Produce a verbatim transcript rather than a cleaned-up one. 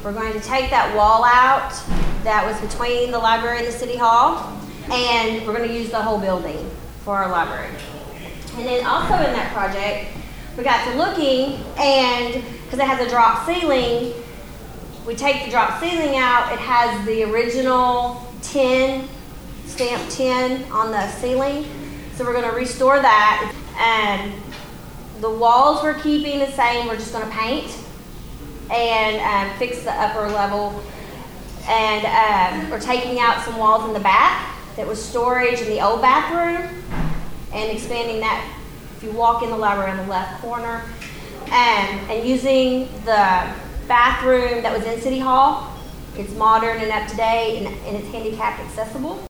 We're going to take that wall out that was between the library and the city hall, and we're going to use the whole building for our library. And then also in that project, we got to looking, and because it has a drop ceiling, we take the drop ceiling out. It has the original tin, stamp tin on the ceiling. So we're going to restore that. And the walls we're keeping the same. We're just going to paint and um, fix the upper level. And um, we're taking out some walls in the back that was storage in the old bathroom and expanding that if you walk in the library on the left corner. And, and using the bathroom that was in City Hall. It's modern and up to date, and, and it's handicap accessible.